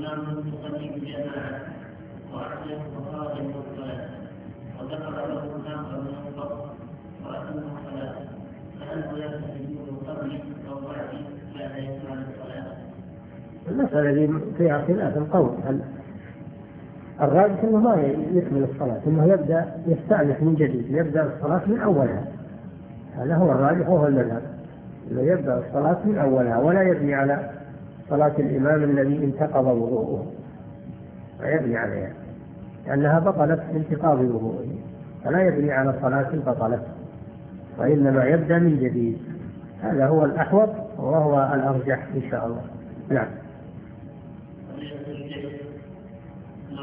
إمام يصلي بجماعة وأحدث وخارج الصلاة وذكر له آخر من الفرق وأتم الصلاة فهل يستجيب قبل أو بعد بعد إتمام الصلاة؟ المسألة دي فيها خلاف القول. الراجح أنه ما يكمل الصلاة، أنه يبدأ يستأنف من جديد، يبدأ الصلاة من أولها. هذا هو الراجح وهو المذهب، أنه يبدأ الصلاة من أولها ولا يبني على صلاة الإمام الذي انتقض وضوءه، ويبني عليها لأنها بطلت انتقاض وضوءه، فلا يبني على صلاة بطلت وإنما يبدأ من جديد. هذا هو الأحوط وهو الأرجح إن شاء الله. نعم.